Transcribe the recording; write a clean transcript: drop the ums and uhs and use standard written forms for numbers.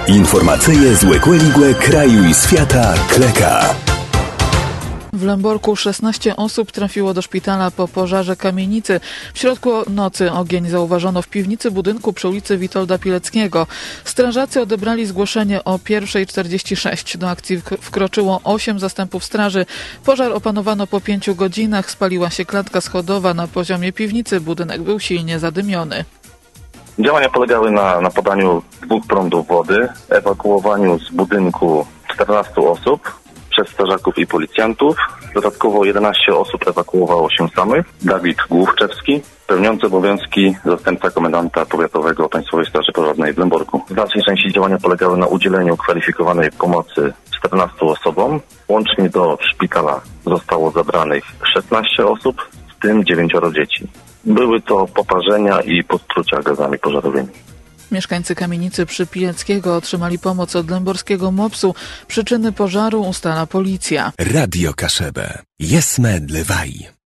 Informacyje z Łekłe kraju i świata Kleka. W Lęborku 16 osób trafiło do szpitala po pożarze kamienicy. W środku nocy ogień zauważono w piwnicy budynku przy ulicy Witolda Pileckiego. Strażacy odebrali zgłoszenie o 1:46. Do akcji wkroczyło 8 zastępów straży. Pożar opanowano po 5 godzinach. Spaliła się klatka schodowa na poziomie piwnicy. Budynek był silnie zadymiony. Działania polegały na podaniu 2 prądów wody, ewakuowaniu z budynku 14 osób przez strażaków i policjantów. Dodatkowo 11 osób ewakuowało się samych. Dawid Główczewski, pełniący obowiązki zastępca komendanta powiatowego Państwowej Straży Pożarnej w Lęborku. W dalszej części działania polegały na udzieleniu kwalifikowanej pomocy 14 osobom. Łącznie do szpitala zostało zabranych 16 osób, w tym 9 dzieci. Były to poparzenia i podtrucia gazami pożarowymi. Mieszkańcy kamienicy przy Pileckiego otrzymali pomoc od lęborskiego MOPS-u. Przyczyny pożaru ustala policja. Radio Kaszebę. Jesme Dlewaj.